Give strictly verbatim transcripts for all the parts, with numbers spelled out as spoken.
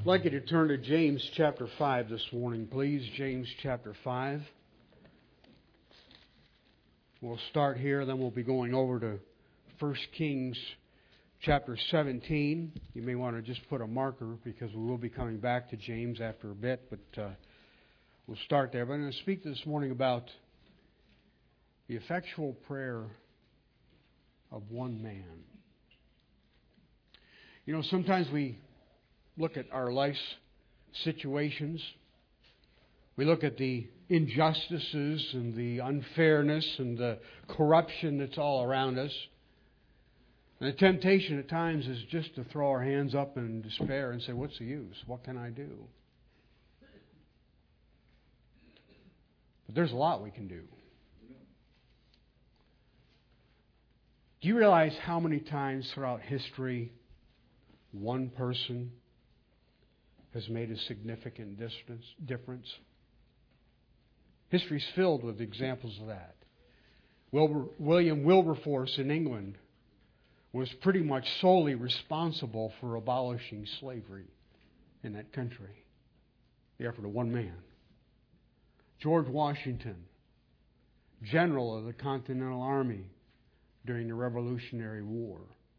I'd like you to turn to James chapter five this morning, please. James chapter five. We'll start here, then we'll be going over to First Kings chapter seventeen. You may want to just put a marker because we will be coming back to James after a bit, but uh, we'll start there. But I'm going to speak this morning about the effectual prayer of one man. You know, sometimes we look at our life's situations. We look at the injustices and the unfairness and the corruption that's all around us. And the temptation at times is just to throw our hands up in despair and say, what's the use? What can I do? But there's a lot we can do. Do you realize how many times throughout history one person has made a significant distance, difference? History's filled with examples of that. Wilbur, William Wilberforce in England was pretty much solely responsible for abolishing slavery in that country. The effort of one man. George Washington, general of the Continental Army during the Revolutionary War.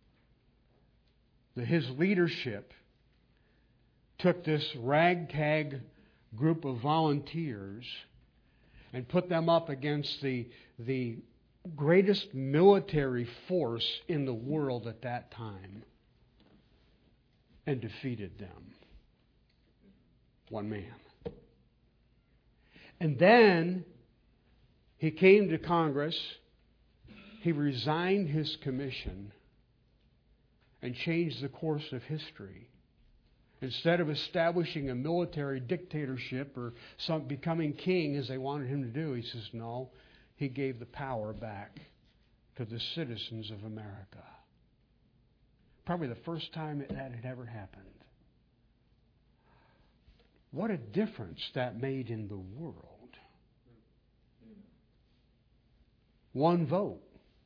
The, his leadership took this ragtag group of volunteers and put them up against the, the greatest military force in the world at that time and defeated them. One man. And then he came to Congress, he resigned his commission and changed the course of history. Instead of establishing a military dictatorship or some becoming king as they wanted him to do, he says, no, he gave the power back to the citizens of America. Probably the first time that had ever happened. What a difference that made in the world. One vote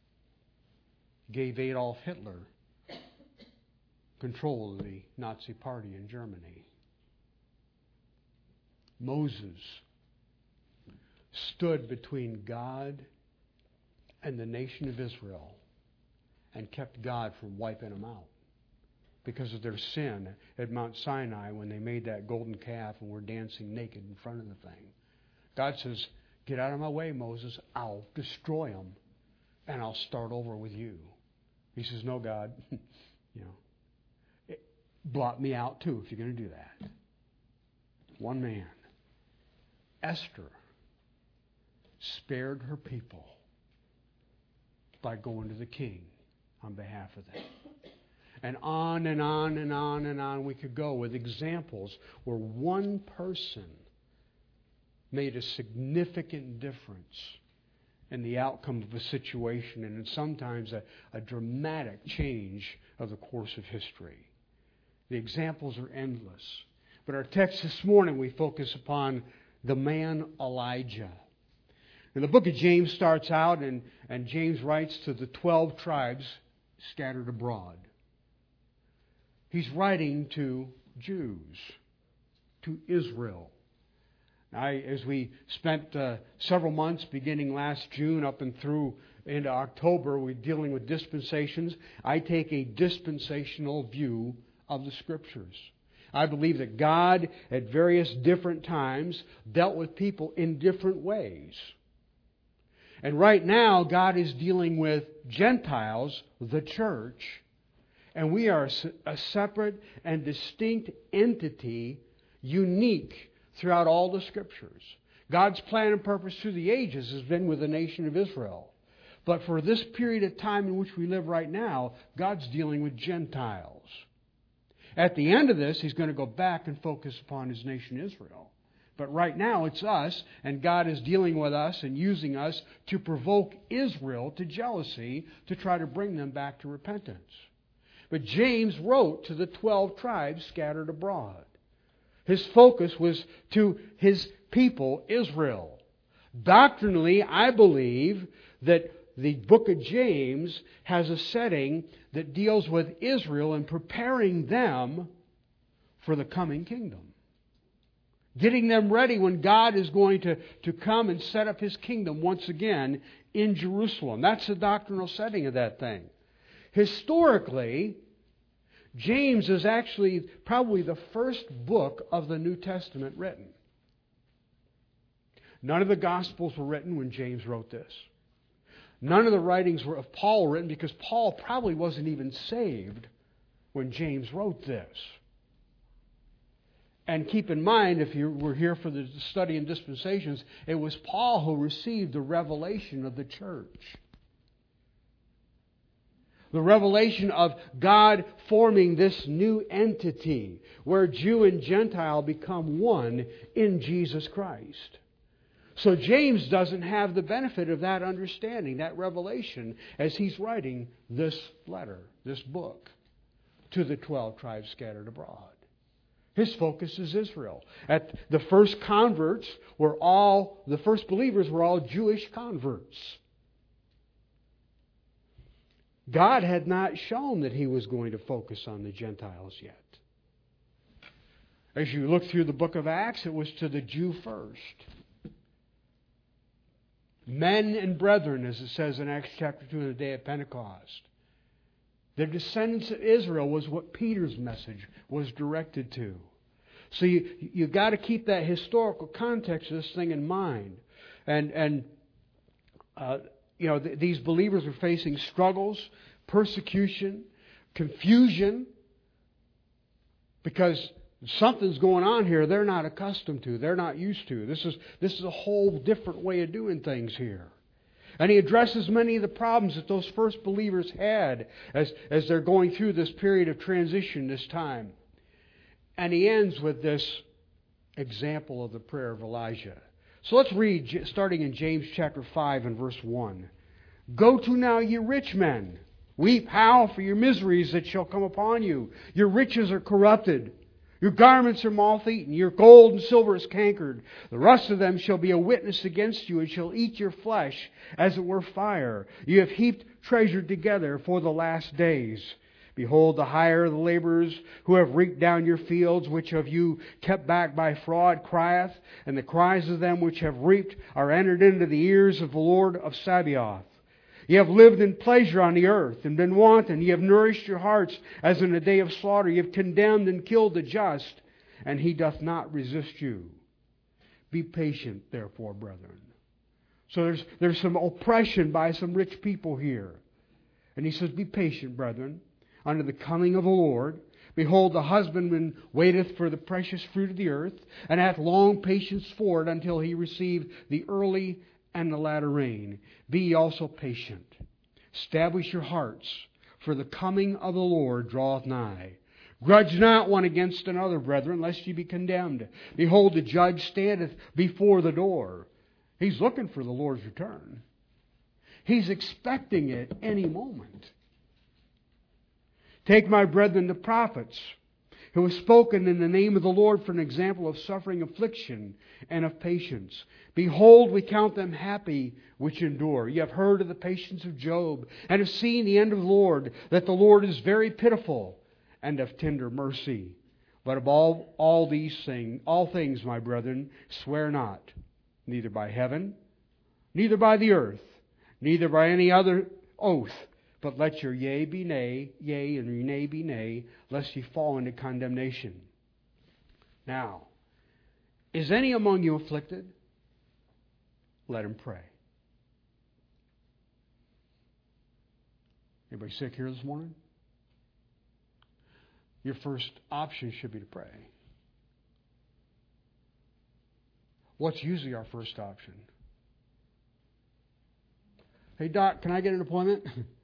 gave Adolf Hitler control of the Nazi Party in Germany. Moses stood between God and the nation of Israel and kept God from wiping them out because of their sin at Mount Sinai when they made that golden calf and were dancing naked in front of the thing. God says, get out of my way, Moses. I'll destroy them and I'll start over with you. He says, no, God. you know. Blot me out too if you're going to do that. One man. Esther spared her people by going to the king on behalf of them. And on and on and on and on we could go with examples where one person made a significant difference in the outcome of a situation and sometimes a, a dramatic change of the course of history. The examples are endless. But our text this morning, we focus upon the man Elijah. And the book of James starts out, and, and James writes to the twelve tribes scattered abroad. He's writing to Jews, to Israel. I, as we spent uh, several months beginning last June up and through into October, we're dealing with dispensations. I take a dispensational view of the Scriptures. I believe that God at various different times dealt with people in different ways. And right now, God is dealing with Gentiles, the church, and we are a separate and distinct entity, unique throughout all the Scriptures. God's plan and purpose through the ages has been with the nation of Israel. But for this period of time in which we live right now, God's dealing with Gentiles. At the end of this, He's going to go back and focus upon His nation Israel. But right now, it's us, and God is dealing with us and using us to provoke Israel to jealousy to try to bring them back to repentance. But James wrote to the twelve tribes scattered abroad. His focus was to his people, Israel. Doctrinally, I believe that the book of James has a setting that deals with Israel and preparing them for the coming kingdom. Getting them ready when God is going to, to come and set up His kingdom once again in Jerusalem. That's the doctrinal setting of that thing. Historically, James is actually probably the first book of the New Testament written. None of the Gospels were written when James wrote this. None of the writings were of Paul written because Paul probably wasn't even saved when James wrote this. And keep in mind, if you were here for the study in dispensations, it was Paul who received the revelation of the church. The revelation of God forming this new entity where Jew and Gentile become one in Jesus Christ. So James doesn't have the benefit of that understanding, that revelation, as he's writing this letter, this book, to the twelve tribes scattered abroad. His focus is Israel. At the first converts were all, the first believers were all Jewish converts. God had not shown that He was going to focus on the Gentiles yet. As you look through the book of Acts, it was to the Jew first. Men and brethren, as it says in Acts chapter two, on the day of Pentecost. The descendants of Israel was what Peter's message was directed to. So you you got to keep that historical context of this thing in mind. And and uh, you know th- these believers were facing struggles, persecution, confusion, because something's going on here they're not accustomed to, they're not used to. This is this is a whole different way of doing things here. And he addresses many of the problems that those first believers had as, as they're going through this period of transition, this time. And he ends with this example of the prayer of Elijah. So let's read, starting in James chapter five and verse one. Go to now, ye rich men. Weep, howl for your miseries that shall come upon you. Your riches are corrupted. Your garments are moth-eaten. Your gold and silver is cankered. The rust of them shall be a witness against you, and shall eat your flesh as it were fire. You have heaped treasure together for the last days. Behold, the hire of the laborers who have reaped down your fields, which of you kept back by fraud, crieth, and the cries of them which have reaped are entered into the ears of the Lord of Sabaoth. Ye have lived in pleasure on the earth, and been wanton. Ye have nourished your hearts as in a day of slaughter. Ye have condemned and killed the just, and He doth not resist you. Be patient, therefore, brethren. So there's, there's some oppression by some rich people here. And he says, be patient, brethren, unto the coming of the Lord. Behold, the husbandman waiteth for the precious fruit of the earth, and hath long patience for it until he receive the early and the latter rain. Be ye also patient. Establish your hearts, for the coming of the Lord draweth nigh. Grudge not one against another, brethren, lest ye be condemned. Behold, the judge standeth before the door. He's looking for the Lord's return. He's expecting it any moment. Take my brethren the prophets, who have spoken in the name of the Lord for an example of suffering, affliction, and of patience. Behold, we count them happy which endure. Ye have heard of the patience of Job, and have seen the end of the Lord, that the Lord is very pitiful and of tender mercy. But of all, all these things, all things, my brethren, swear not, neither by heaven, neither by the earth, neither by any other oath, but let your yea be nay, yea, and your nay be nay, lest ye fall into condemnation. Now, is any among you afflicted? Let him pray. Anybody sick here this morning? Your first option should be to pray. What's usually our first option? Hey, Doc, can I get an appointment?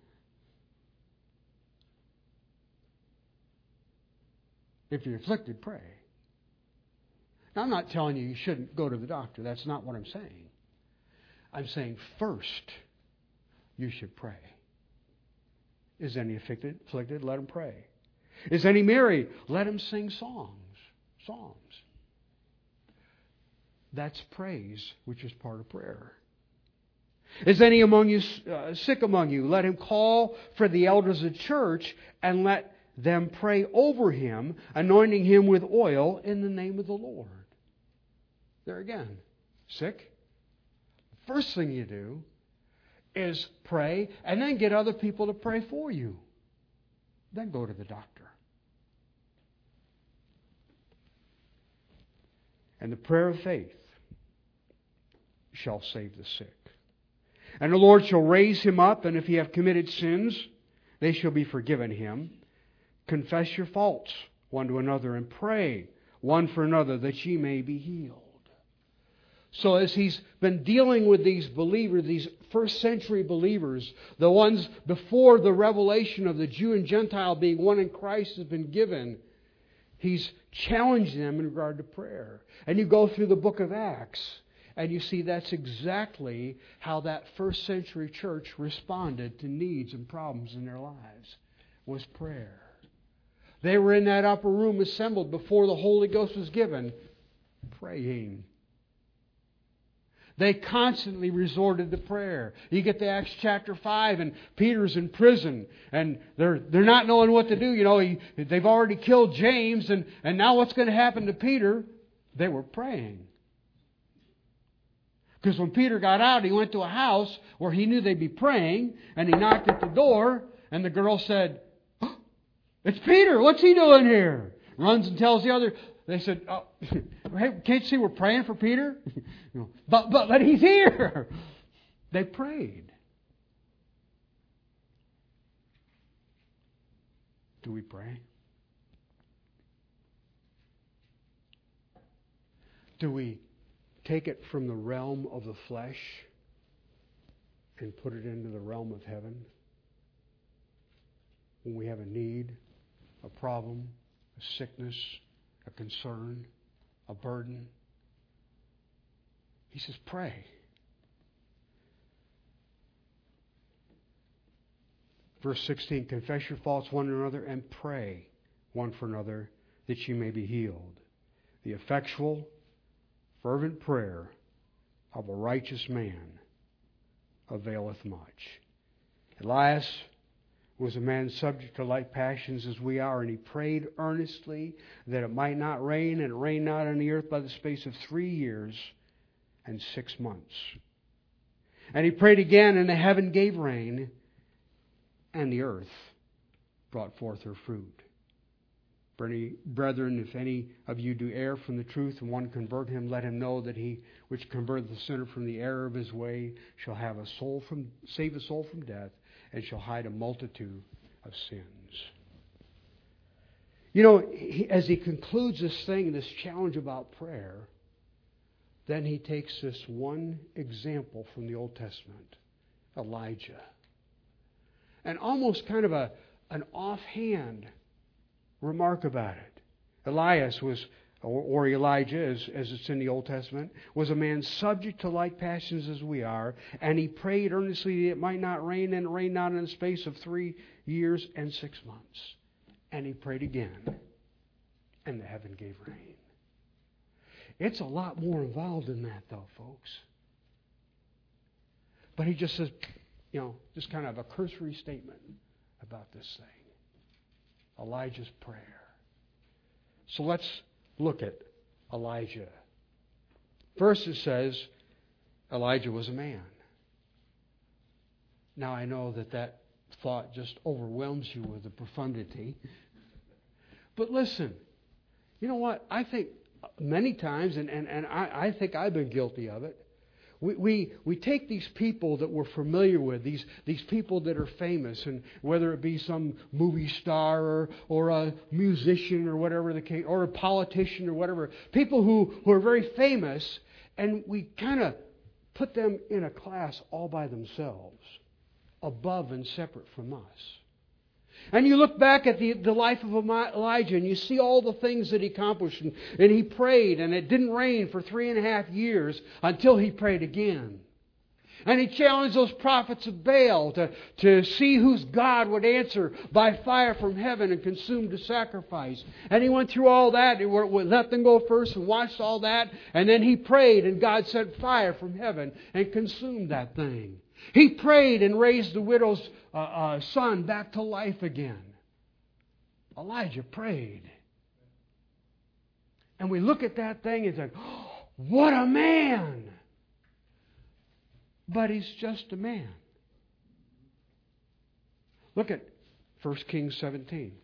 If you're afflicted, pray. Now, I'm not telling you you shouldn't go to the doctor. That's not what I'm saying. I'm saying first, you should pray. Is any afflicted? Afflicted? Let him pray. Is any merry? Let him sing songs. Psalms. That's praise, which is part of prayer. Is any among you uh, sick among you? Let him call for the elders of the church and let them pray over him, anointing him with oil in the name of the Lord. There again, sick. First thing you do is pray and then get other people to pray for you. Then go to the doctor. And the prayer of faith shall save the sick. And the Lord shall raise him up, and if he have committed sins, they shall be forgiven him. Confess your faults one to another, and pray one for another, that ye may be healed. So as he's been dealing with these believers, these first century believers, the ones before the revelation of the Jew and Gentile being one in Christ has been given, he's challenging them in regard to prayer. And you go through the book of Acts, and you see that's exactly how that first century church responded to needs and problems in their lives, was prayer. They were in that upper room assembled before the Holy Ghost was given, praying. They constantly resorted to prayer. You get to Acts chapter five, and Peter's in prison, and they're they're not knowing what to do. You know, he, they've already killed James, and, and now what's going to happen to Peter? They were praying. Because when Peter got out, he went to a house where he knew they'd be praying, and he knocked at the door, and the girl said, oh, "It's Peter. What's he doing here?" Runs and tells the other. They said, "Oh, hey, can't you see we're praying for Peter?" No, but, but but he's here. They prayed. Do we pray? Do we take it from the realm of the flesh and put it into the realm of heaven? When we have a need, a problem, a sickness, a concern, a burden, he says, pray. Verse sixteen, confess your faults one to another and pray one for another that you may be healed. The effectual, fervent prayer of a righteous man availeth much. Elias was a man subject to like passions as we are, and he prayed earnestly that it might not rain, and it rained not on the earth by the space of three years and six months. And he prayed again, and the heaven gave rain, and the earth brought forth her fruit. Brethren, if any of you do err from the truth, and one convert him, let him know that he which converteth the sinner from the error of his way shall have a soul from save a soul from death, and shall hide a multitude of sins. You know, he, as he concludes this thing, this challenge about prayer, then he takes this one example from the Old Testament, Elijah. And almost kind of a an offhand remark about it. Elias was, or, or Elijah, as, as it's in the Old Testament, was a man subject to like passions as we are, and he prayed earnestly that it might not rain, and it rained not in the space of three years and six months. And he prayed again, and the heaven gave rain. It's a lot more involved than that, though, folks. But he just says, you know, just kind of a cursory statement about this thing. Elijah's prayer. So let's look at Elijah. First it says Elijah was a man. Now I know that that thought just overwhelms you with the profundity. But listen, you know what? I think many times, and, and, and I, I think I've been guilty of it, We, we we take these people that we're familiar with, these these people that are famous, and whether it be some movie star or, or a musician or whatever the case, or a politician or whatever, people who, who are very famous, and we kind of put them in a class all by themselves, above and separate from us. And you look back at the, the life of Elijah, and you see all the things that he accomplished. And, and he prayed, and it didn't rain for three and a half years until he prayed again. And he challenged those prophets of Baal to, to see whose God would answer by fire from heaven and consume the sacrifice. And he went through all that. He let them go first and watched all that. And then he prayed, and God sent fire from heaven and consumed that thing. He prayed and raised the widow's uh, uh, son back to life again. Elijah prayed. And we look at that thing and say, oh, what a man! But he's just a man. Look at First Kings seventeen.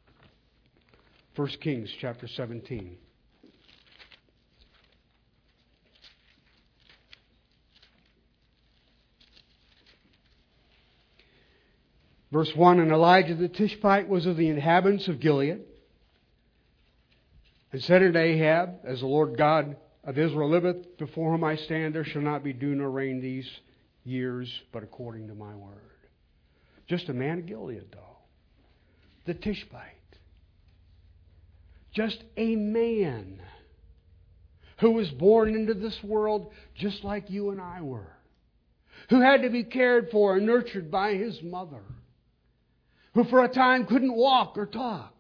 First Kings chapter seventeen. Verse one, and Elijah the Tishbite was of the inhabitants of Gilead, and said unto Ahab, as the Lord God of Israel liveth, before whom I stand, there shall not be dew nor rain these years, but according to my word. Just a man of Gilead, though. The Tishbite. Just a man who was born into this world just like you and I were. Who had to be cared for and nurtured by his mother. Who for a time couldn't walk or talk.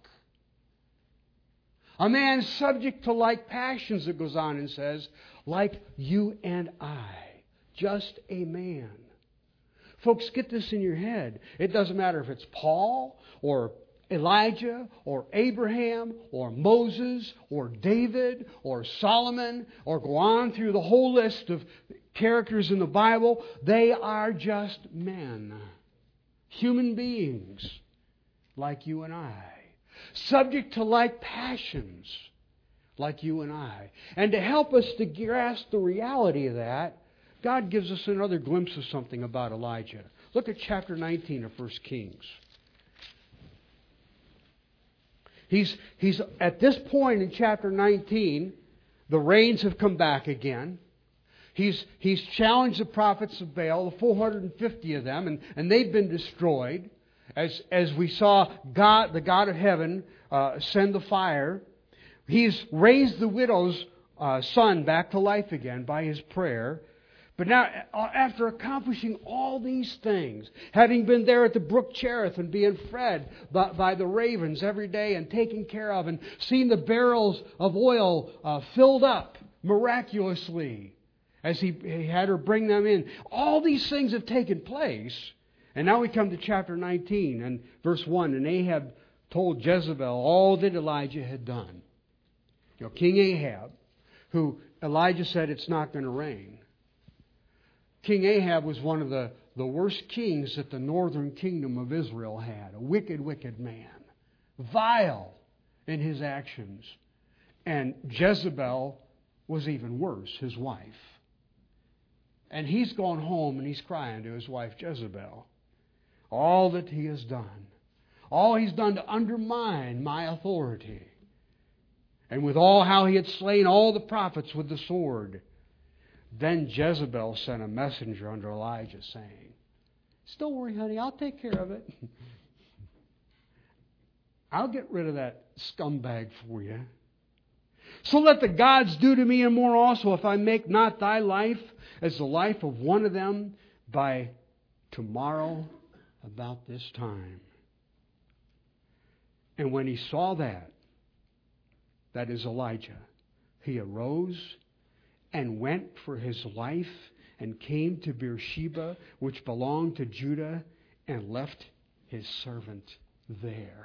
A man subject to like passions, it goes on and says, like you and I. Just a man. Folks, get this in your head. It doesn't matter if it's Paul or Elijah or Abraham or Moses or David or Solomon, or go on through the whole list of characters in the Bible. They are just men. Human beings like you and I. Subject to like passions like you and I. And to help us to grasp the reality of that, God gives us another glimpse of something about Elijah. Look at chapter nineteen of First Kings. He's, he's at this point in chapter nineteen, the rains have come back again. He's, he's challenged the prophets of Baal, the four hundred fifty of them, and, and they've been destroyed. As, as we saw God, the God of heaven, uh, send the fire. He's raised the widow's uh, son back to life again by his prayer. But now, after accomplishing all these things, having been there at the brook Cherith and being fed by, by the ravens every day and taken care of, and seeing the barrels of oil uh, filled up miraculously as he, he had her bring them in, all these things have taken place. And now we come to chapter nineteen and verse one. And Ahab told Jezebel all that Elijah had done. You know, King Ahab, who Elijah said it's not going to rain. King Ahab was one of the, the worst kings that the northern kingdom of Israel had. A wicked, wicked man. Vile in his actions. And Jezebel was even worse, his wife. And he's gone home and he's crying to his wife Jezebel. All that he has done. All he's done to undermine my authority. And with all how he had slain all the prophets with the sword. Then Jezebel sent a messenger unto Elijah saying, don't worry, honey, I'll take care of it. I'll get rid of that scumbag for you. So let the gods do to me and more also, if I make not thy life as the life of one of them by tomorrow about this time. And when he saw that, that is Elijah, he arose and went for his life and came to Beersheba, which belonged to Judah, and left his servant there.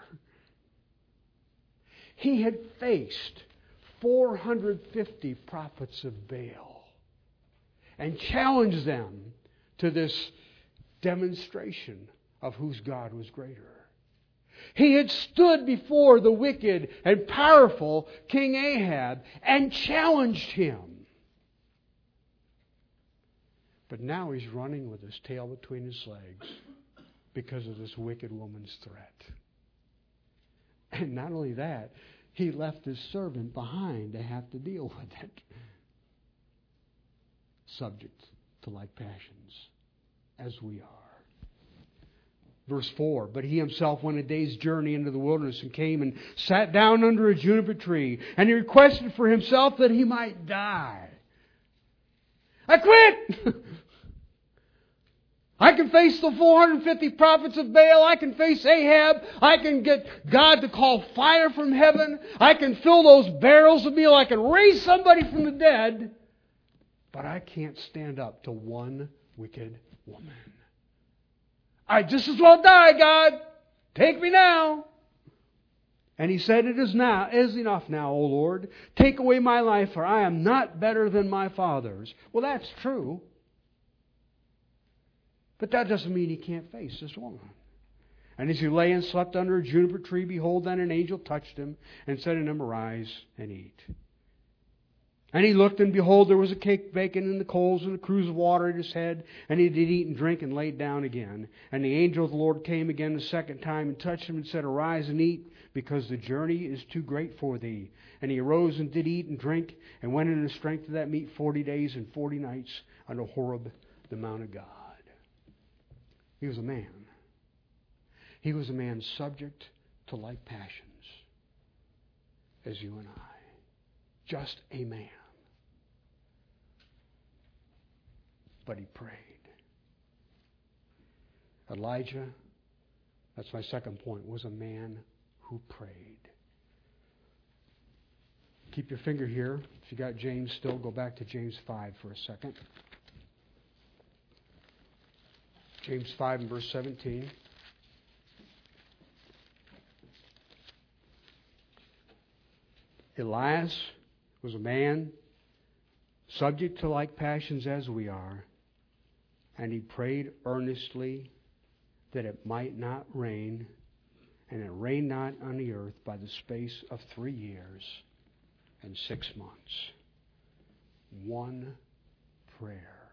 He had faced four hundred fifty prophets of Baal and challenged them to this demonstration of whose God was greater. He had stood before the wicked and powerful King Ahab and challenged him. But now he's running with his tail between his legs because of this wicked woman's threat. And not only that, he left his servant behind to have to deal with it. Subject to like passions, as we are. Verse four, but he himself went a day's journey into the wilderness and came and sat down under a juniper tree. And he requested for himself that he might die. I quit! I can face the four hundred fifty prophets of Baal. I can face Ahab. I can get God to call fire from heaven. I can fill those barrels of meal. I can raise somebody from the dead. But I can't stand up to one wicked woman. I'd just as well die, God. Take me now. And he said, It is now is enough now, O Lord. Take away my life, for I am not better than my fathers. Well, that's true. But that doesn't mean he can't face this woman. And as he lay and slept under a juniper tree, behold, then an angel touched him and said unto him, Arise and eat. And he looked, and behold, there was a cake baking in the coals and a cruse of water at his head. And he did eat and drink and laid down again. And the angel of the Lord came again the second time and touched him and said, Arise and eat, because the journey is too great for thee. And he arose and did eat and drink, and went in the strength of that meat forty days and forty nights unto Horeb, the Mount of God. He was a man. He was a man subject to like passions as you and I. Just a man. But he prayed. Elijah, that's my second point, was a man who prayed. Keep your finger here. If you got James still, go back to James five for a second. James five and verse seventeen. Elias was a man subject to like passions as we are, and he prayed earnestly that it might not rain, and it rained not on the earth by the space of three years and six months. One prayer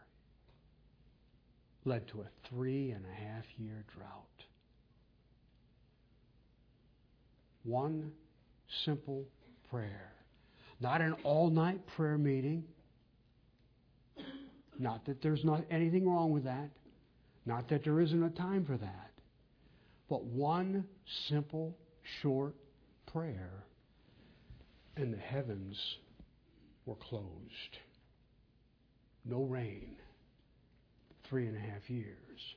led to a three and a half year drought. One simple prayer. Not an all-night prayer meeting. Not that there's not anything wrong with that. Not that there isn't a time for that. But one simple, short prayer, and the heavens were closed. No rain. Three and a half years.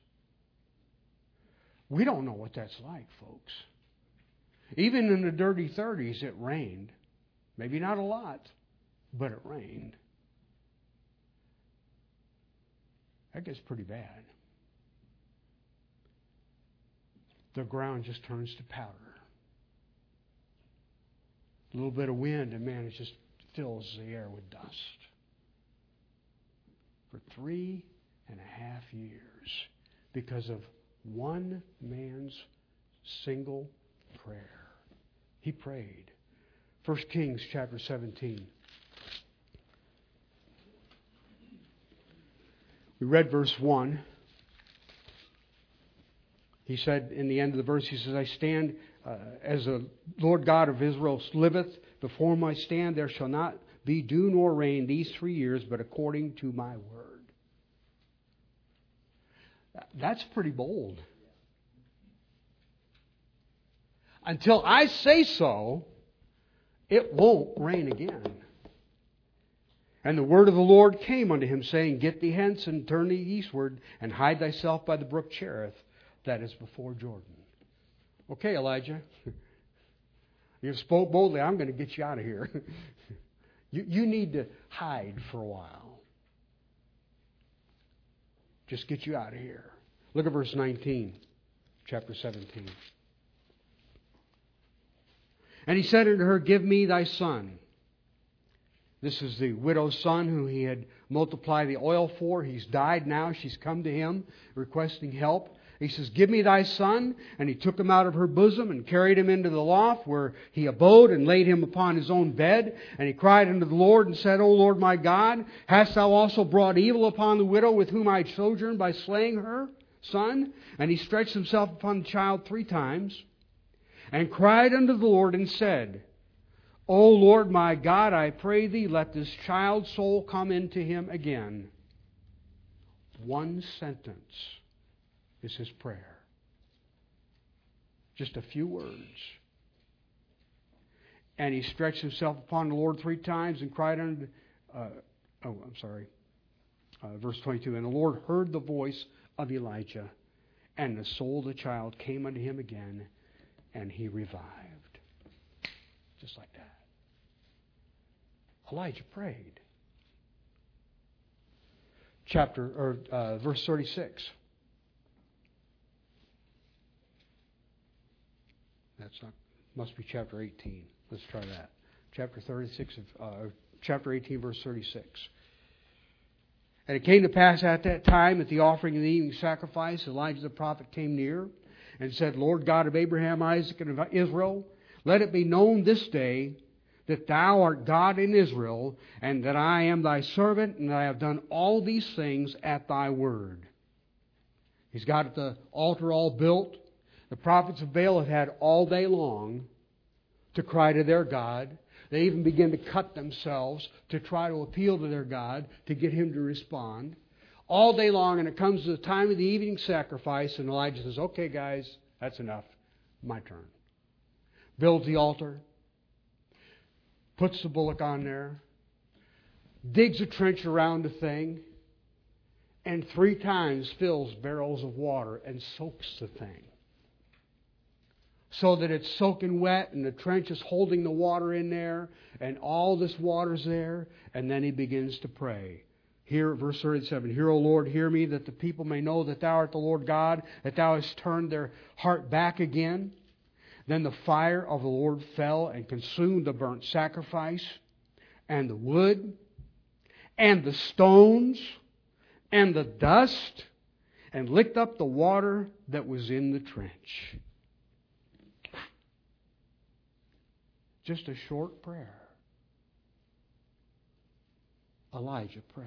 We don't know what that's like, folks. Even in the dirty thirties, it rained. Maybe not a lot, but it rained. That gets pretty bad. The ground just turns to powder. A little bit of wind, and man, it just fills the air with dust. For three and a half years, because of one man's single prayer. He prayed. First Kings chapter seventeen. We read verse one. He said in the end of the verse, he says, I stand uh, as the Lord God of Israel liveth, before whom I stand, there shall not be dew nor rain these three years, but according to my word. That's pretty bold. Until I say so, it won't rain again. And the word of the Lord came unto him, saying, Get thee hence, and turn thee eastward, and hide thyself by the brook Cherith, that is before Jordan. Okay, Elijah. You've spoke boldly. I'm going to get you out of here. you, you need to hide for a while. Just get you out of here. Look at verse nineteen, chapter seventeen. And he said unto her, Give me thy son. This is the widow's son who he had multiplied the oil for. He's died now. She's come to him requesting help. He says, Give me thy son. And he took him out of her bosom and carried him into the loft where he abode and laid him upon his own bed. And he cried unto the Lord and said, O Lord my God, hast thou also brought evil upon the widow with whom I sojourned by slaying her son? And he stretched himself upon the child three times and cried unto the Lord and said, O Lord my God, I pray thee, let this child's soul come into him again. One sentence is his prayer. Just a few words. And he stretched himself upon the Lord three times and cried unto, uh, oh, I'm sorry, uh, verse twenty-two. And the Lord heard the voice of Elijah, and the soul of the child came unto him again, and he revived. Just like that. Elijah prayed. Chapter or uh, verse thirty-six. That's not Must be chapter eighteen. Let's try that. Chapter thirty-six of uh, chapter eighteen, verse thirty-six. And it came to pass at that time, at the offering of the evening sacrifice, Elijah the prophet came near and said, Lord God of Abraham, Isaac, and of Israel, let it be known this day that thou art God in Israel, and that I am thy servant, and that I have done all these things at thy word. He's got the altar all built. The prophets of Baal have had all day long to cry to their God. They even begin to cut themselves to try to appeal to their God, to get Him to respond. All day long, and it comes to the time of the evening sacrifice, and Elijah says, okay, guys, that's enough. My turn. Builds the altar. Puts the bullock on there. Digs a trench around the thing. And three times fills barrels of water and soaks the thing. So that it's soaking wet and the trench is holding the water in there and all this water's there. And then he begins to pray. Here, verse thirty-seven, Hear, O Lord, hear me, that the people may know that Thou art the Lord God, that Thou hast turned their heart back again. Then the fire of the Lord fell and consumed the burnt sacrifice and the wood and the stones and the dust and licked up the water that was in the trench. Just a short prayer. Elijah prayed.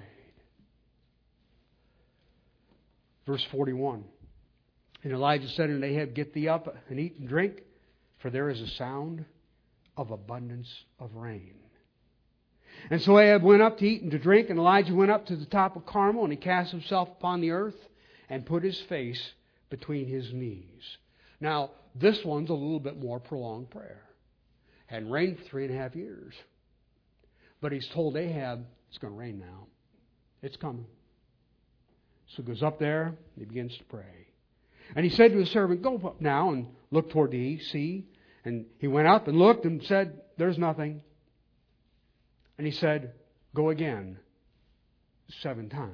Verse forty-one. And Elijah said unto Ahab, Get thee up and eat and drink, for there is a sound of abundance of rain. And so Ahab went up to eat and to drink, and Elijah went up to the top of Carmel, and he cast himself upon the earth and put his face between his knees. Now, this one's a little bit more prolonged prayer. Hadn't rained for three and a half years. But he's told Ahab, it's going to rain now. It's coming. So he goes up there, and he begins to pray. And he said to his servant, Go up now and look toward the sea. And he went up and looked and said, There's nothing. And he said, Go again seven times.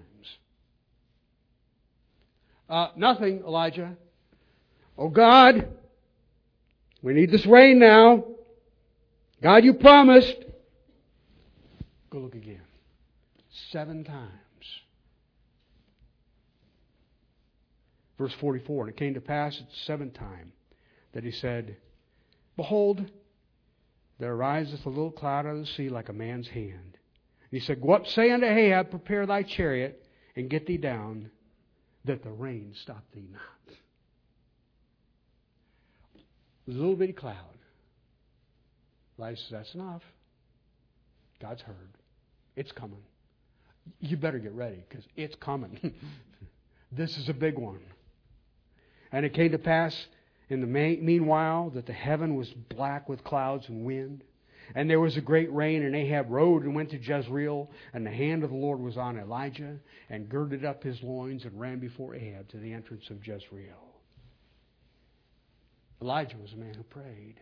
Uh, nothing, Elijah. Oh God, we need this rain now. God, you promised. Go look again. Seven times. Verse forty-four, And it came to pass at the seventh time that he said, Behold, there ariseth a little cloud out of the sea like a man's hand. And he said, Go up, say unto Ahab, Prepare thy chariot, and get thee down, that the rain stop thee not. A little bitty cloud. Elijah says, That's enough. God's heard. It's coming. You better get ready, because it's coming. This is a big one. And it came to pass in the meanwhile that the heaven was black with clouds and wind. And there was a great rain, and Ahab rode and went to Jezreel, and the hand of the Lord was on Elijah, and girded up his loins and ran before Ahab to the entrance of Jezreel. Elijah was a man who prayed.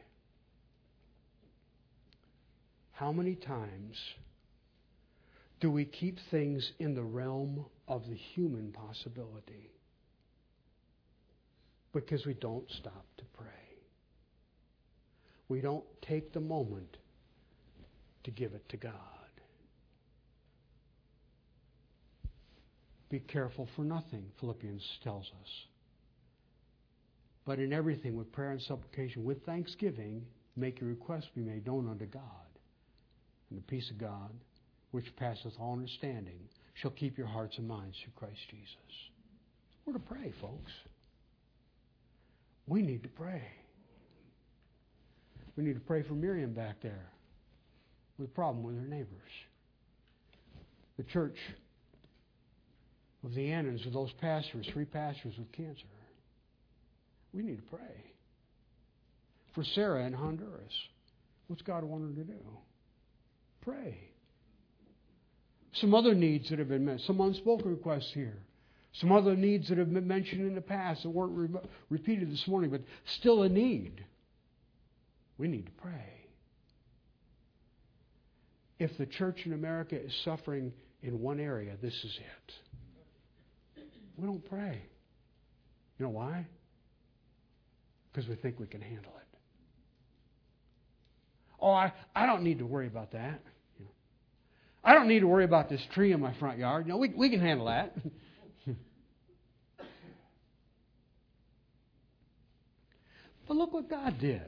How many times do we keep things in the realm of the human possibility? Because we don't stop to pray. We don't take the moment to give it to God. Be careful for nothing, Philippians tells us. But in everything, with prayer and supplication, with thanksgiving, make your requests be made known unto God. And the peace of God, which passeth all understanding, shall keep your hearts and minds through Christ Jesus. We're to pray, folks. We need to pray. We need to pray for Miriam back there with a problem with her neighbors. The church of the Annans, with those pastors, three pastors with cancer. We need to pray. For Sarah in Honduras, what's God want her to do? Pray. Some other needs that have been mentioned, some unspoken requests here. Some other needs that have been mentioned in the past that weren't re- repeated this morning, but still a need. We need to pray. If the church in America is suffering in one area, this is it. We don't pray. You know why? Because we think we can handle it. oh, I, I don't need to worry about that. You know, I don't need to worry about this tree in my front yard. You know, we, we can handle that. But look what God did.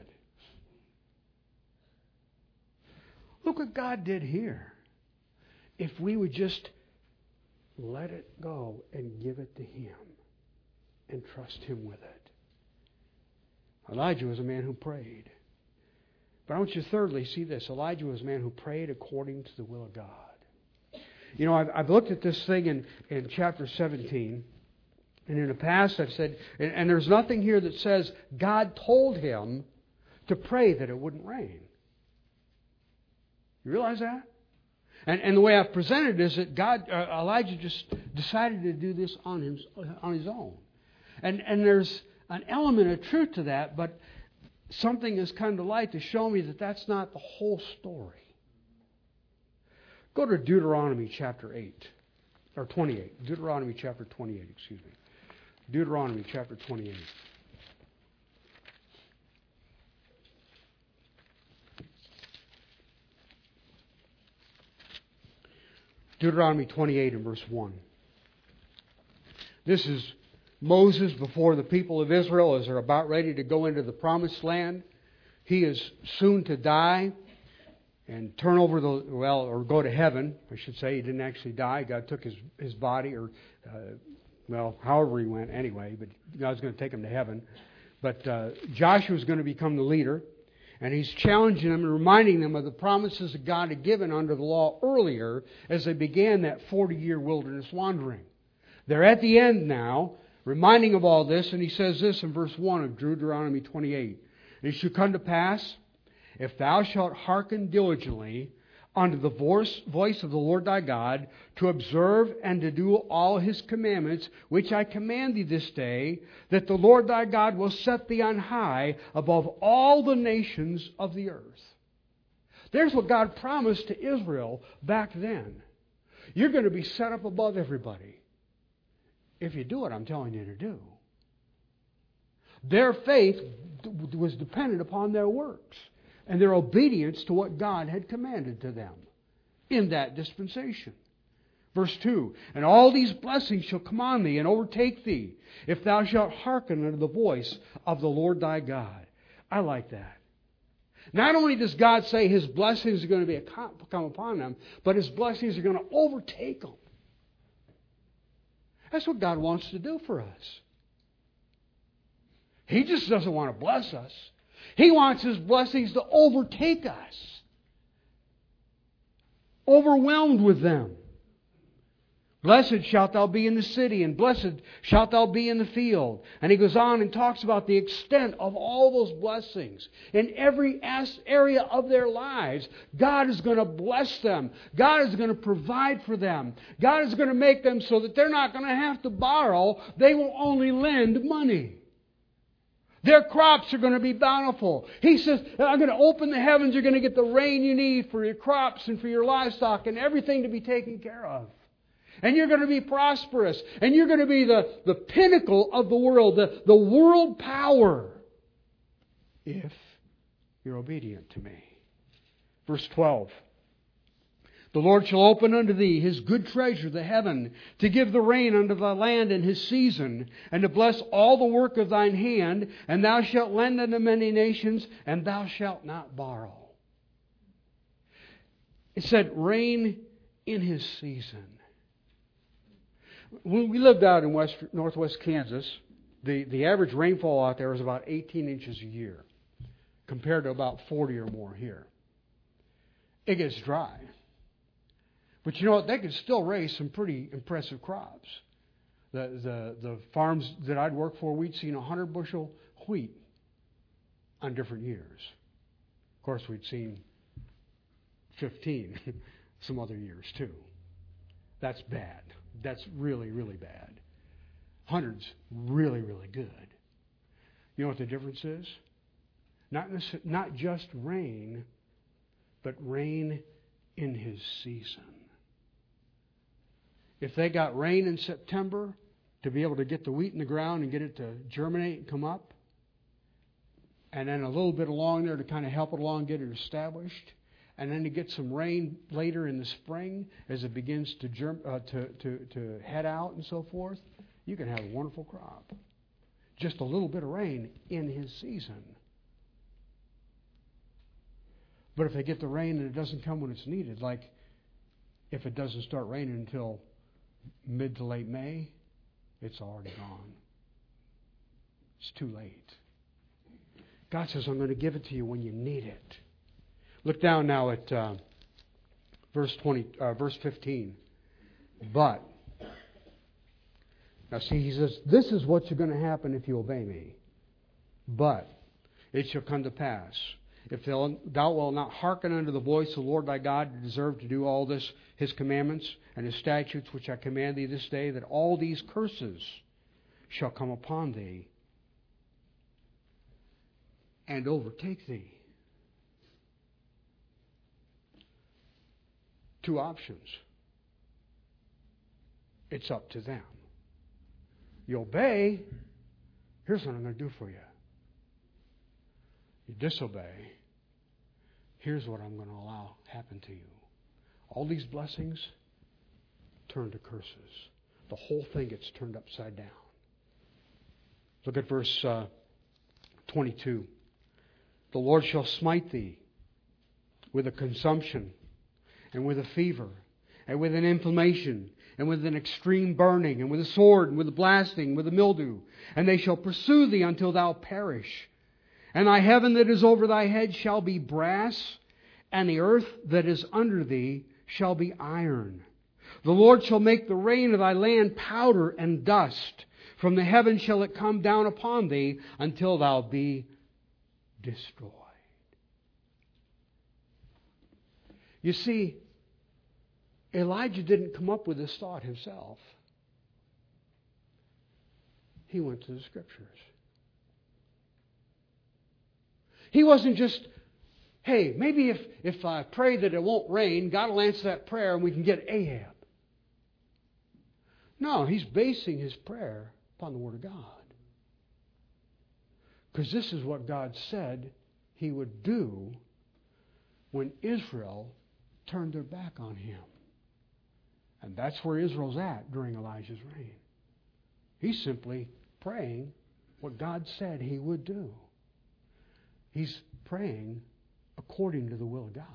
Look what God did here. If we would just let it go and give it to Him and trust Him with it. Elijah was a man who prayed. But I want you to thirdly see this. Elijah was a man who prayed according to the will of God. You know, I've, I've looked at this thing in, in chapter seventeen. And in the past I've said, and, and there's nothing here that says God told him to pray that it wouldn't rain. You realize that? And, and the way I've presented it is that God, uh, Elijah just decided to do this on his, on his own. And, and there's an element of truth to that, but something has come to light to show me that that's not the whole story. Go to Deuteronomy chapter eight, or twenty-eight. Deuteronomy chapter twenty-eight, excuse me. Deuteronomy chapter twenty-eight. Deuteronomy twenty-eight and verse one. This is Moses before the people of Israel as they're about ready to go into the promised land. He is soon to die and turn over the, well, or go to heaven, I should say. He didn't actually die. God took his, his body, or, uh, well, however he went anyway, but God's going to take him to heaven. But uh, Joshua is going to become the leader, and he's challenging them and reminding them of the promises that God had given under the law earlier as they began that forty-year wilderness wandering. They're at the end now, reminding of all this, and he says this in verse one of Deuteronomy twenty-eight. It shall come to pass, if thou shalt hearken diligently unto the voice, voice of the Lord thy God, to observe and to do all His commandments, which I command thee this day, that the Lord thy God will set thee on high above all the nations of the earth. There's what God promised to Israel back then. You're going to be set up above everybody. If you do what I'm telling you to do. Their faith was dependent upon their works and their obedience to what God had commanded to them in that dispensation. Verse two, and all these blessings shall come on thee and overtake thee, if thou shalt hearken unto the voice of the Lord thy God. I like that. Not only does God say His blessings are going to be come upon them, but His blessings are going to overtake them. That's what God wants to do for us. He just doesn't want to bless us. He wants His blessings to overtake us. Overwhelmed with them. Blessed shalt thou be in the city, and blessed shalt thou be in the field. And he goes on and talks about the extent of all those blessings. In every area of their lives, God is going to bless them. God is going to provide for them. God is going to make them so that they're not going to have to borrow. They will only lend money. Their crops are going to be bountiful. He says, I'm going to open the heavens. You're going to get the rain you need for your crops and for your livestock and everything to be taken care of. And you're going to be prosperous. And you're going to be the, the pinnacle of the world, the, the world power, if you're obedient to me. Verse twelve. The Lord shall open unto thee His good treasure, the heaven, to give the rain unto thy land in his season, and to bless all the work of thine hand, and thou shalt lend unto many nations, and thou shalt not borrow. It said rain in his season. When we lived out in west, northwest Kansas, the, the average rainfall out there was about eighteen inches a year, compared to about forty or more here. It gets dry. But you know what? They could still raise some pretty impressive crops. The the the farms that I'd worked for, we'd seen one hundred bushel wheat on different years. Of course, we'd seen fifteen some other years too. That's bad. That's really, really bad. Hundreds, really, really good. You know what the difference is? Not not just rain, but rain in His season. If they got rain in September to be able to get the wheat in the ground and get it to germinate and come up, and then a little bit along there to kind of help it along, get it established, and then to get some rain later in the spring as it begins to germ, uh, to, to, to head out and so forth, you can have a wonderful crop. Just a little bit of rain in his season. But if they get the rain and it doesn't come when it's needed, like if it doesn't start raining until mid to late May, it's already gone. It's too late. God says, I'm going to give it to you when you need it. Look down now at uh, verse twenty, uh, verse fifteen. But, now see, he says, this is what's going to happen if you obey me. But it shall come to pass, if thou wilt not hearken unto the voice of the Lord thy God, to deserve to do all this, his commandments and his statutes which I command thee this day, that all these curses shall come upon thee and overtake thee. Two options. It's up to them. You obey, here's what I'm going to do for you. You disobey, here's what I'm going to allow happen to you. All these blessings turn to curses. The whole thing gets turned upside down. Look at verse uh, twenty-two. The Lord shall smite thee with a consumption, and with a fever, and with an inflammation, and with an extreme burning, and with a sword, and with a blasting, with a mildew. And they shall pursue thee until thou perish. And thy heaven that is over thy head shall be brass, and the earth that is under thee shall be iron. The Lord shall make the rain of thy land powder and dust. From the heaven shall it come down upon thee until thou be destroyed. You see, Elijah didn't come up with this thought himself. He went to the Scriptures. He wasn't just, hey, maybe if, if I pray that it won't rain, God will answer that prayer and we can get Ahab. No, he's basing his prayer upon the Word of God. Because this is what God said He would do when Israel turned their back on Him. And that's where Israel's at during Elijah's reign. He's simply praying what God said He would do. He's praying according to the will of God.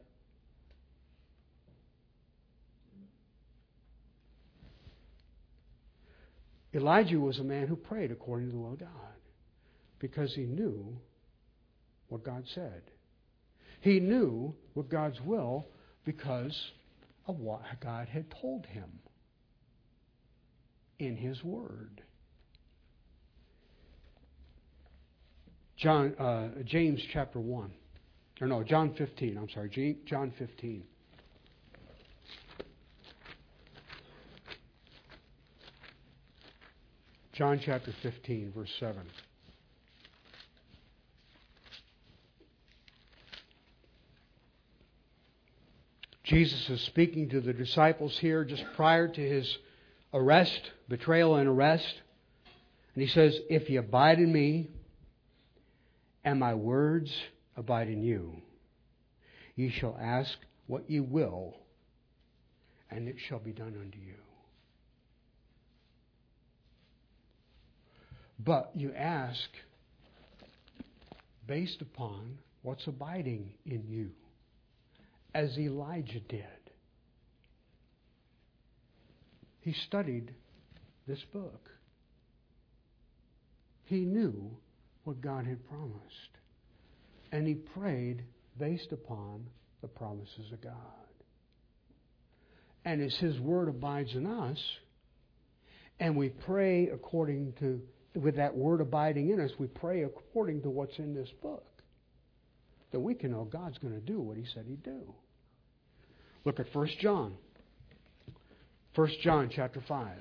Elijah was a man who prayed according to the will of God because he knew what God said. He knew what God's will because of what God had told him in His Word. John, uh, James chapter one. Or no, John fifteen. I'm sorry, John fifteen. John chapter fifteen, verse seven. Jesus is speaking to the disciples here just prior to His arrest, betrayal and arrest. And He says, if ye abide in me, and my words abide in you, ye shall ask what ye will, and it shall be done unto you. But you ask based upon what's abiding in you, as Elijah did. He studied this book. He knew what God had promised. And he prayed based upon the promises of God. And as His Word abides in us, and we pray according to, with that Word abiding in us, we pray according to what's in this book, that we can know God's going to do what He said He'd do. Look at First John. First John chapter five.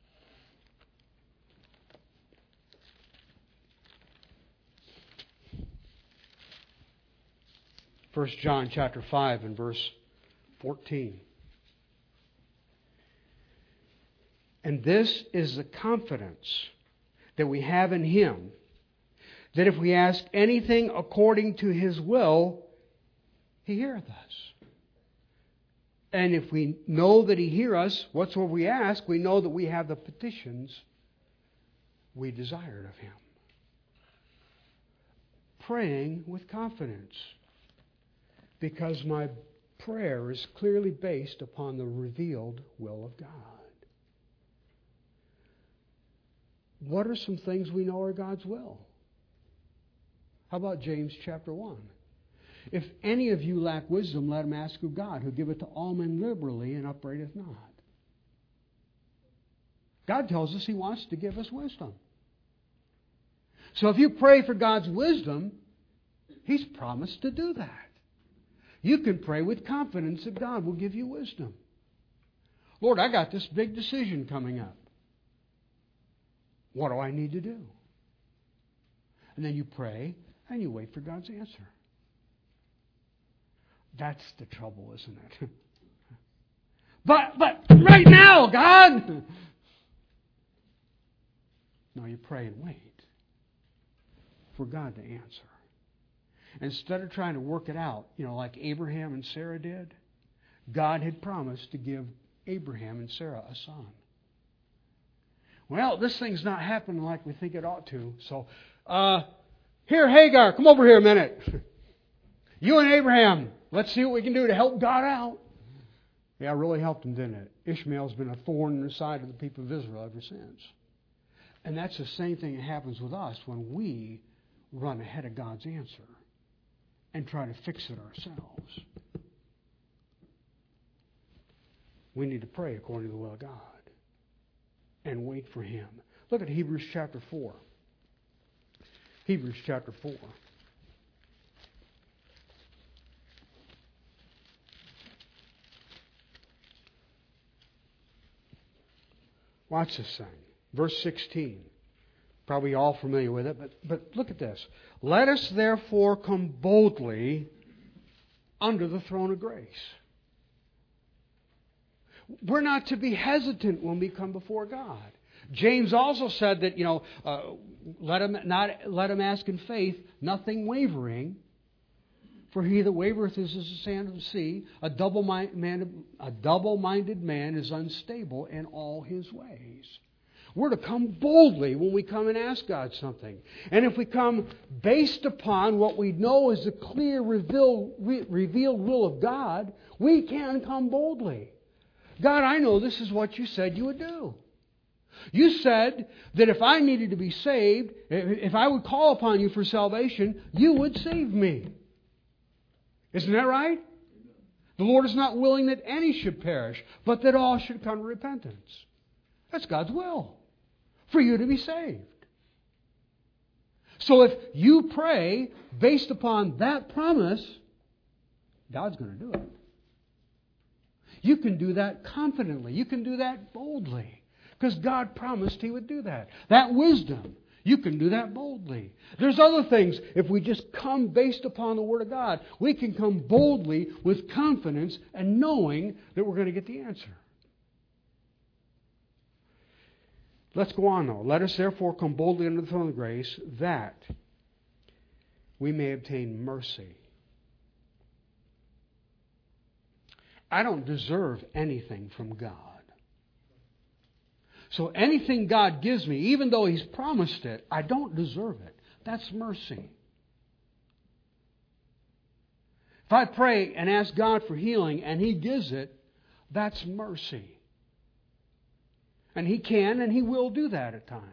First John chapter five and verse fourteen. And this is the confidence that we have in Him, that if we ask anything according to His will, He heareth us. And if we know that He hear us, whatsoever we ask, we know that we have the petitions we desired of Him. Praying with confidence, because my prayer is clearly based upon the revealed will of God. What are some things we know are God's will? How about James chapter one? If any of you lack wisdom, let him ask of God, who giveth to all men liberally and upbraideth not. God tells us He wants to give us wisdom. So if you pray for God's wisdom, He's promised to do that. You can pray with confidence that God will give you wisdom. Lord, I got this big decision coming up. What do I need to do? And then you pray and you wait for God's answer. That's the trouble, isn't it? But, but right now, God! No, you pray and wait for God to answer. Instead of trying to work it out, you know, like Abraham and Sarah did, God had promised to give Abraham and Sarah a son. Well, this thing's not happening like we think it ought to. So, uh, here, Hagar, come over here a minute. You and Abraham, let's see what we can do to help God out. Yeah, it really helped him, didn't it? Ishmael's been a thorn in the side of the people of Israel ever since. And that's the same thing that happens with us when we run ahead of God's answer and try to fix it ourselves. We need to pray according to the will of God and wait for Him. Look at Hebrews chapter four. Hebrews chapter four. Watch this thing. Verse sixteen. Probably all familiar with it, but, but look at this. Let us therefore come boldly under the throne of grace. We're not to be hesitant when we come before God. James also said that, you know, uh, let him not let him ask in faith, nothing wavering. For he that wavereth is as the sand of the sea. A double-minded man, a double-minded man is unstable in all his ways. We're to come boldly when we come and ask God something. And if we come based upon what we know is the clear revealed, re- revealed will of God, we can come boldly. God, I know this is what you said you would do. You said that if I needed to be saved, if I would call upon you for salvation, you would save me. Isn't that right? The Lord is not willing that any should perish, but that all should come to repentance. That's God's will, for you to be saved. So if you pray based upon that promise, God's going to do it. You can do that confidently. You can do that boldly, because God promised He would do that. That wisdom, you can do that boldly. There's other things. If we just come based upon the Word of God, we can come boldly with confidence and knowing that we're going to get the answer. Let's go on though. Let us therefore come boldly under the throne of grace, that we may obtain mercy. I don't deserve anything from God. So anything God gives me, even though He's promised it, I don't deserve it. That's mercy. If I pray and ask God for healing and He gives it, that's mercy. And He can and He will do that at times.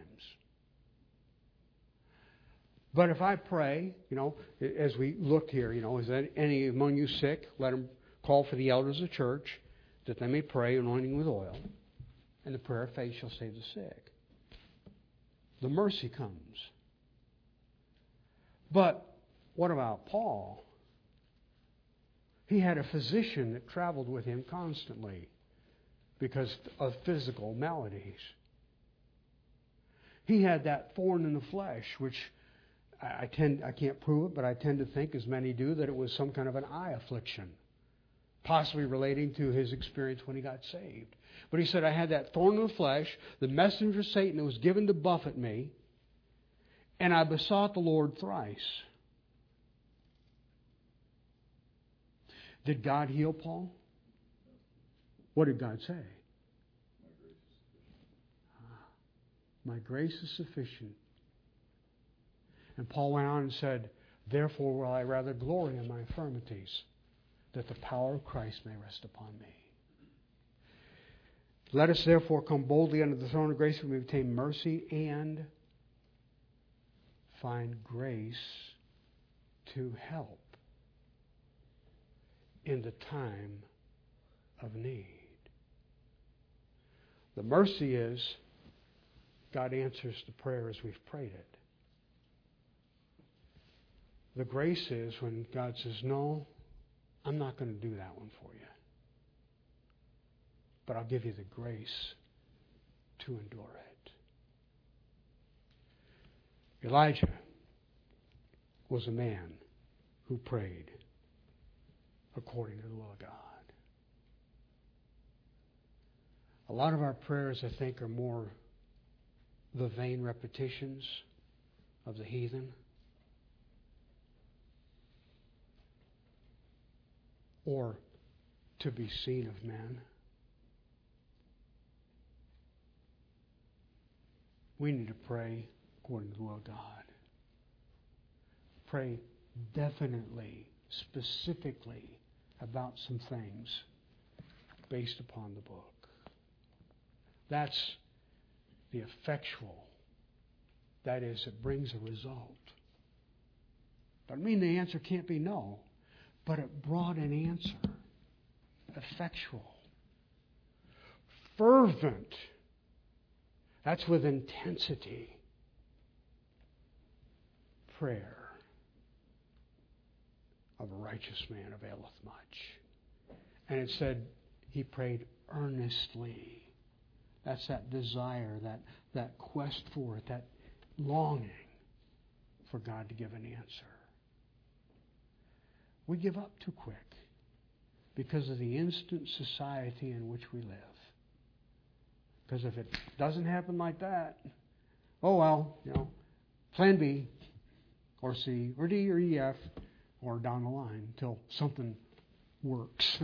But if I pray, you know, as we looked here, you know, is there any among you sick? Let them call for the elders of the church, that they may pray, anointing with oil. And the prayer of faith shall save the sick. The mercy comes. But what about Paul? He had a physician that traveled with him constantly because of physical maladies. He had that thorn in the flesh, which I tend I can't prove it, but I tend to think, as many do, that it was some kind of an eye affliction, possibly relating to his experience when he got saved. But he said, I had that thorn in the flesh, the messenger of Satan that was given to buffet me, And I besought the Lord thrice. Did God heal Paul? What did God say? My grace is sufficient. And Paul went on and said, therefore will I rather glory in my infirmities, that the power of Christ may rest upon me. Let us therefore come boldly under the throne of grace, where we obtain mercy and find grace to help in the time of need. The mercy is God answers the prayer as we've prayed it. The grace is when God says, no, I'm not going to do that one for you. But I'll give you the grace to endure it. Elijah was a man who prayed according to the will of God. A lot of our prayers, I think, are more the vain repetitions of the heathen. Or to be seen of men. We need to pray according to the will of God. Pray definitely, specifically about some things based upon the book. That's the effectual. That is, it brings a result. Doesn't mean the answer can't be no, but it brought an answer. Effectual. Fervent. That's with intensity. Prayer of a righteous man availeth much. And it said he prayed earnestly. That's that desire, that, that quest for it, that longing for God to give an answer. We give up too quick because of the instant society in which we live. Because if it doesn't happen like that, oh well, you know, plan B or C or D or E, F, or down the line until something works.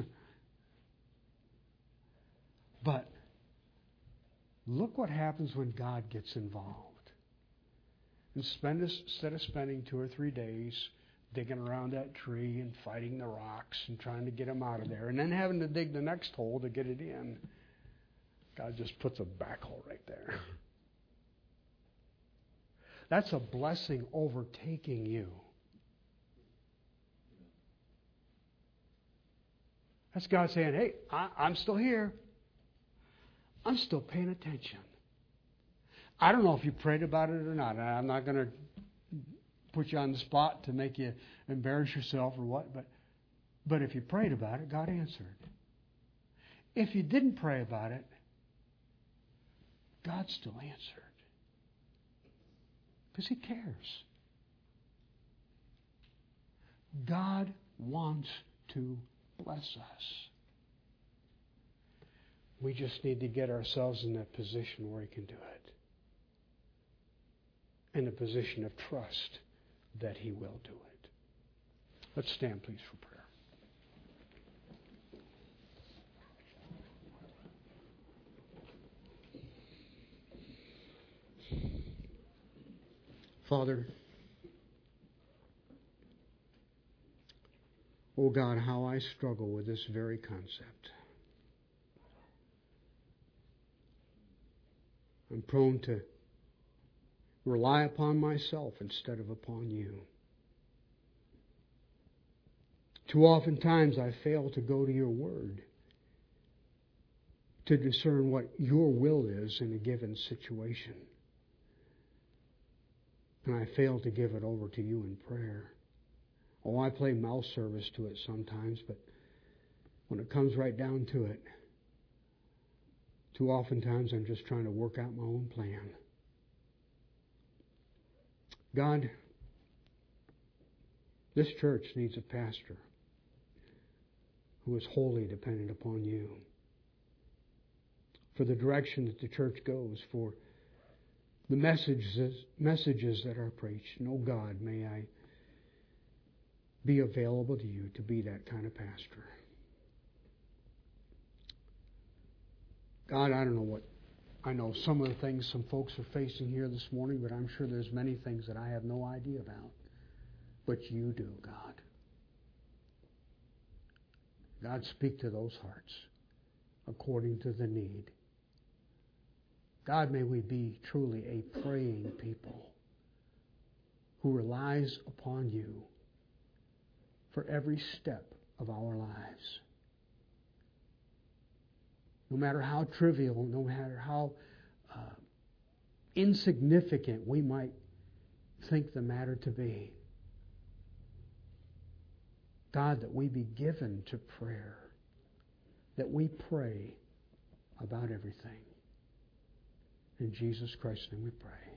But look what happens when God gets involved. And spend instead of spending two or three days digging around that tree and fighting the rocks and trying to get them out of there, and then having to dig the next hole to get it in, God just puts a backhoe right there. That's a blessing overtaking you. That's God saying, hey, I, I'm still here. I'm still paying attention. I don't know if you prayed about it or not. I'm not going to put you on the spot to make you embarrass yourself or what, but but if you prayed about it, God answered. If you didn't pray about it, God still answered. Because He cares. God wants to bless us. We just need to get ourselves in that position where He can do it. In a position of trust that He will do it. Let's stand, please, for prayer. Father, oh God, how I struggle with this very concept. I'm prone to rely upon myself instead of upon you. Too often times I fail to go to your word to discern what your will is in a given situation. And I fail to give it over to you in prayer. Oh, I play mouth service to it sometimes, but when it comes right down to it, too often times I'm just trying to work out my own plan. God, this church needs a pastor who is wholly dependent upon you for the direction that the church goes, for the messages, messages that are preached. And oh God, may I be available to you to be that kind of pastor. God, I don't know what, I know some of the things some folks are facing here this morning, but I'm sure there's many things that I have no idea about. But you do, God. God, speak to those hearts according to the need. God, may we be truly a praying people who relies upon you for every step of our lives. No matter how trivial, no matter how uh, insignificant we might think the matter to be, God, that we be given to prayer, that we pray about everything. In Jesus Christ's name we pray.